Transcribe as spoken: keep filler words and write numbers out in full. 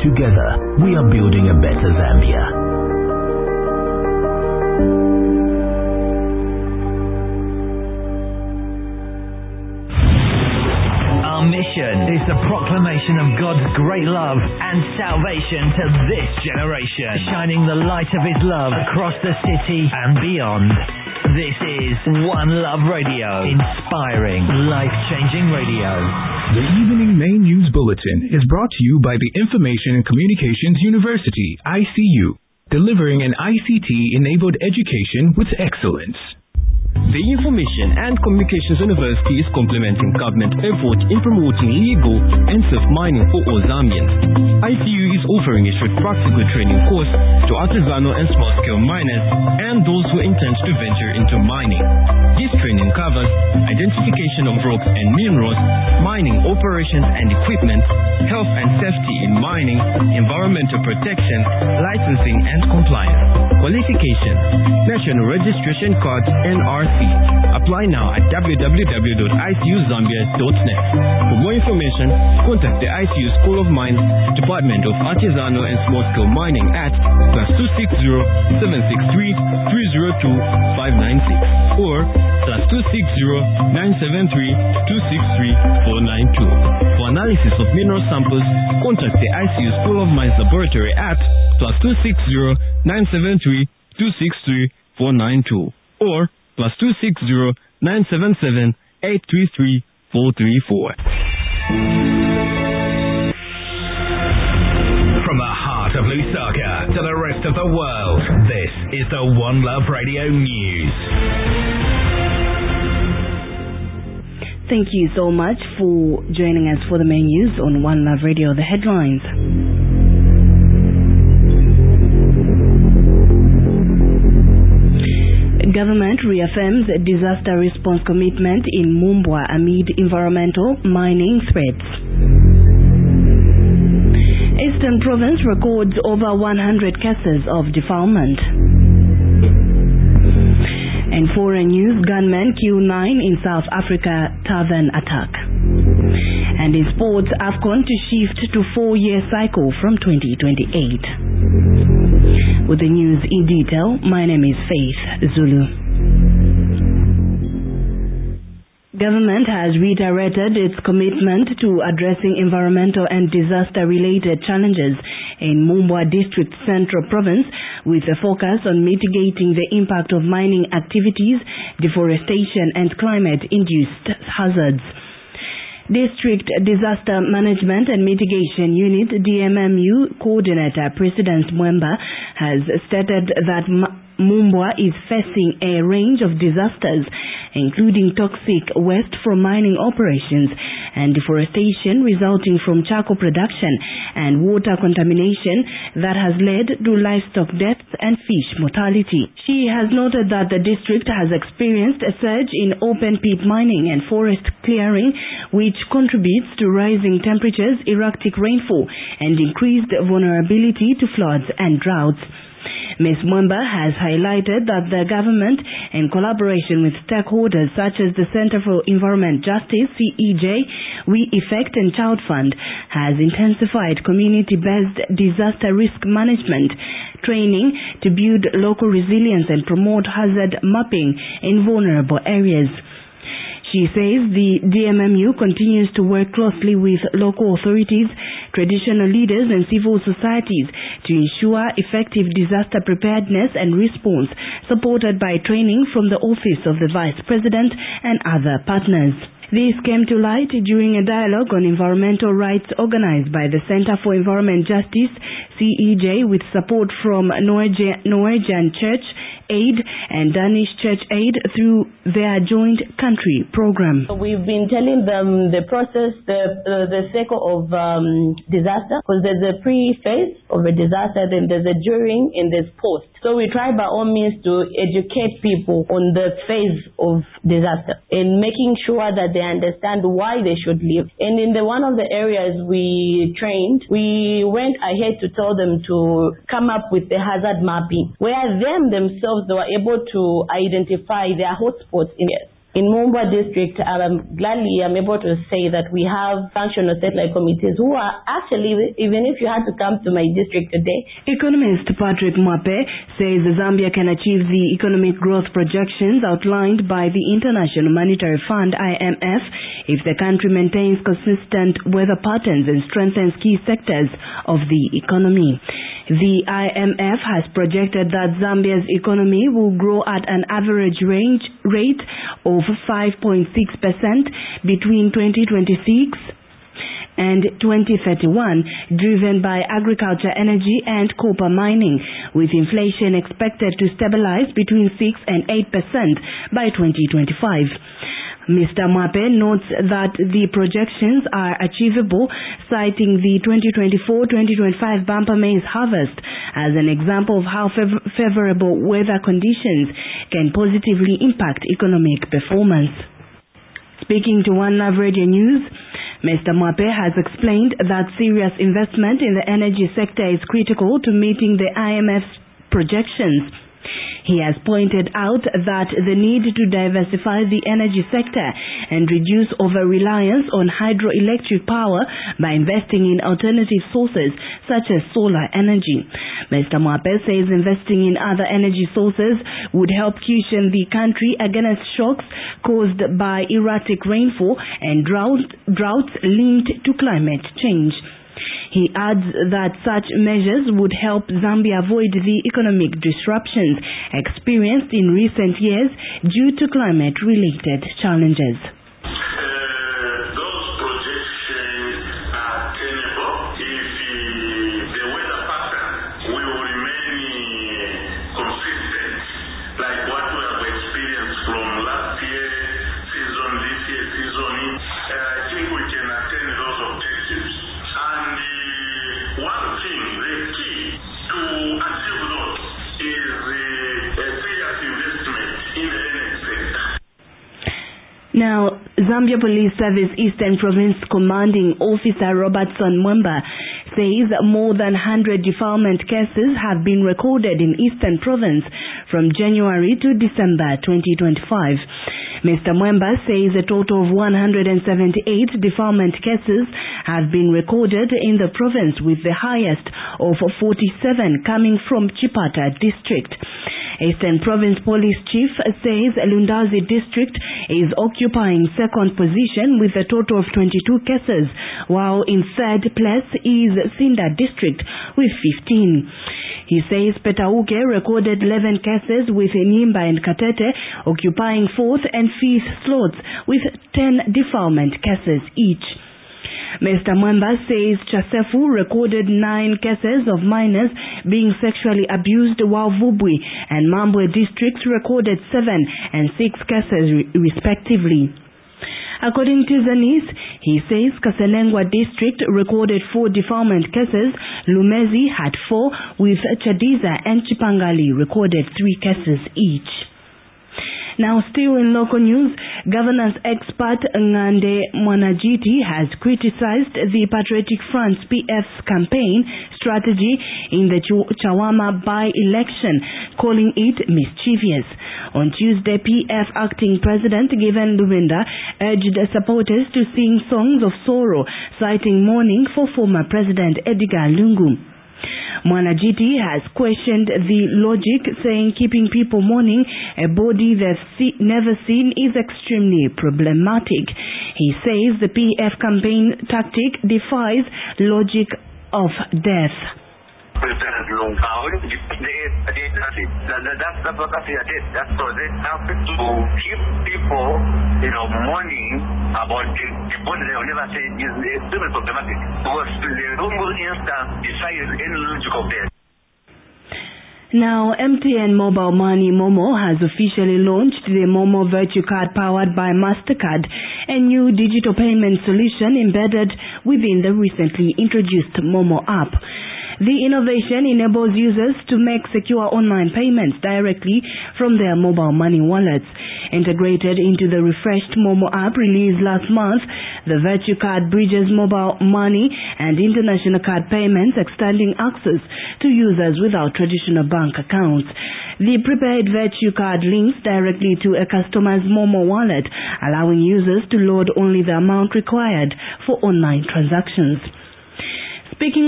Together, we are building a better Zambia. Our mission is the proclamation of God's great love and salvation to this generation, shining the light of His love across the city and beyond. This is One Love Radio, inspiring, life-changing radio. The Evening Main News Bulletin is brought to you by the Information and Communications University, I C U, delivering an I C T-enabled education with excellence. The Information and Communications University is complementing government effort in promoting legal and safe mining for all Zambians. I C U is offering a short practical training course to artisanal and small-scale miners and those who intend to venture into mining. This training covers identification of rocks and minerals, mining operations and equipment, health and safety in mining, environmental protection, licensing and compliance, qualification, national registration card, N R C. Apply now at w w w dot i c u zambia dot net. For more information, contact the I C U School of Mines, Department of Artisanal and Small-Scale Mining at plus two six zero, seven six three, three zero two, five nine six or plus two six zero, nine seven three, two six three, four nine two. For analysis of mineral samples, contact the I C U School of Mines Laboratory at plus two six zero, nine seven three, two six three, four nine two or plus two six zero, nine seven seven, eight three three, four three four. From the heart of Lusaka to the rest of the world, this is the One Love Radio News. Thank you so much for joining us for the main news on One Love Radio. The headlines. Government reaffirms disaster response commitment in Mumbwa amid environmental mining threats. Eastern Province records over one hundred cases of defilement. And foreign news, gunmen kill nine in South Africa tavern attack. And in sports, AFCON to shift to four-year cycle from twenty twenty-eight. With the news in detail, my name is Faith Zulu. Government has reiterated its commitment to addressing environmental and disaster-related challenges in Mumbwa District Central Province with a focus on mitigating the impact of mining activities, deforestation and climate-induced hazards. District Disaster Management and Mitigation Unit D M M U Coordinator President Mwemba has stated that Mumbwa is facing a range of disasters, including toxic waste from mining operations and deforestation resulting from charcoal production and water contamination that has led to livestock deaths and fish mortality. She has noted that the district has experienced a surge in open pit mining and forest clearing, which contributes to rising temperatures, erratic rainfall, and increased vulnerability to floods and droughts. Miz Mwemba has highlighted that the government, in collaboration with stakeholders such as the Center for Environment Justice, C E J, We Effect and Child Fund, has intensified community-based disaster risk management training to build local resilience and promote hazard mapping in vulnerable areas. She says the D M M U continues to work closely with local authorities, traditional leaders and civil societies to ensure effective disaster preparedness and response, supported by training from the Office of the Vice President and other partners. This came to light during a dialogue on environmental rights organized by the Center for Environment Justice, C E J, with support from Norwegian, Norwegian Church Aid and Danish Church Aid through their joint country program. We've been telling them the process, the uh, the cycle of um, disaster, because there's a pre-phase of a disaster, then there's a during, and there's post. So we try by all means to educate people on the phase of disaster and making sure that they understand why they should leave. And in the one of the areas we trained, we went ahead to tell them to come up with the hazard mapping, where them themselves they were able to identify their hotspots in it. In Mumbwa district, um, gladly I'm able to say that we have functional satellite committees who are actually, even if you had to come to my district today. Economist Patrick Mwape says Zambia can achieve the economic growth projections outlined by the International Monetary Fund I M F if the country maintains consistent weather patterns and strengthens key sectors of the economy. The I M F has projected that Zambia's economy will grow at an average range rate of five point six percent between twenty twenty-six and twenty thirty-one, driven by agriculture, energy and copper mining, with inflation expected to stabilize between six and eight percent by twenty twenty-five. Mister Mwape notes that the projections are achievable, citing the twenty twenty-four twenty twenty-five bumper maize harvest as an example of how fav- favorable weather conditions can positively impact economic performance. Speaking to One Love Radio News, Mister Mwape has explained that serious investment in the energy sector is critical to meeting the I M F's projections. He has pointed out that the need to diversify the energy sector and reduce over-reliance on hydroelectric power by investing in alternative sources such as solar energy. Mister Mwape says investing in other energy sources would help cushion the country against shocks caused by erratic rainfall and drought, droughts linked to climate change. He adds that such measures would help Zambia avoid the economic disruptions experienced in recent years due to climate-related challenges. Now, Zambia Police Service Eastern Province Commanding Officer Robertson Mwemba says more than one hundred defilement cases have been recorded in Eastern Province from January to December twenty twenty-five. Mister Mwemba says a total of one hundred seventy-eight defilement cases have been recorded in the province, with the highest of forty-seven coming from Chipata district. Eastern Province Police Chief says Lundazi district is occupying second position with a total of twenty-two cases, while in third place is Sinda district with fifteen. He says Petauke recorded eleven cases, with Nimba and Katete occupying fourth and fifth slots with ten defilement cases each. Mister Mwemba says Chasefu recorded nine cases of minors being sexually abused, while Vubwi and Mambwe districts recorded seven and six cases re- respectively. According to Zanis, he says Kaselengwa district recorded four defilement cases, Lumezi had four, with Chadiza and Chipangali recorded three cases each. Now, still in local news, governance expert Ngande Mwanajiti has criticized the Patriotic Front P F's campaign strategy in the Ch- Chawama by-election, calling it mischievous. On Tuesday, P F acting president Given Lubinda urged supporters to sing songs of sorrow, citing mourning for former President Edgar Lungu. Mwanajiti has questioned the logic, saying keeping people mourning a body they've see- never seen is extremely problematic. He says the P F campaign tactic defies logic of death. President Lungu, that's that's what they did. That's what they have to keep people, you know, mourning about the, the body they will never say is extremely problematic. Because the Lungu instance defies any logic of death. Now, M T N Mobile Money Momo has officially launched the Momo Virtue Card powered by MasterCard, a new digital payment solution embedded within the recently introduced Momo app. The innovation enables users to make secure online payments directly from their mobile money wallets. Integrated into the refreshed Momo app released last month, the Virtue Card bridges mobile money and international card payments, extending access to users without traditional bank accounts. The prepaid Virtue Card links directly to a customer's Momo wallet, allowing users to load only the amount required for online transactions. Speaking